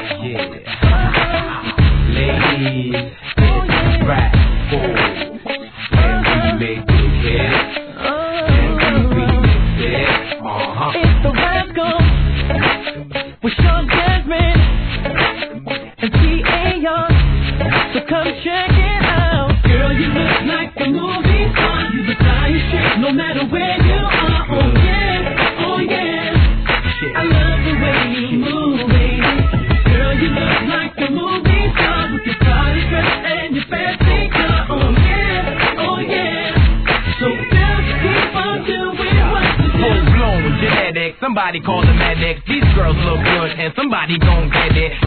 Ladies, it's rap for and we make it hit. And we remix it. It's the Rascal with Sean Desmond and T.A. Young. So come check it out. Girl, you look like a movie star. You the flyest chick no matter where you are. Oh yeah, oh yeah. I love the way you move, baby. Girl, you look like a movie star with your body dress and your fancy car. Oh yeah, oh yeah. So just keep on doing what you do. Full blown genetics, somebody call the medics. These girls look good and somebody gon' get it.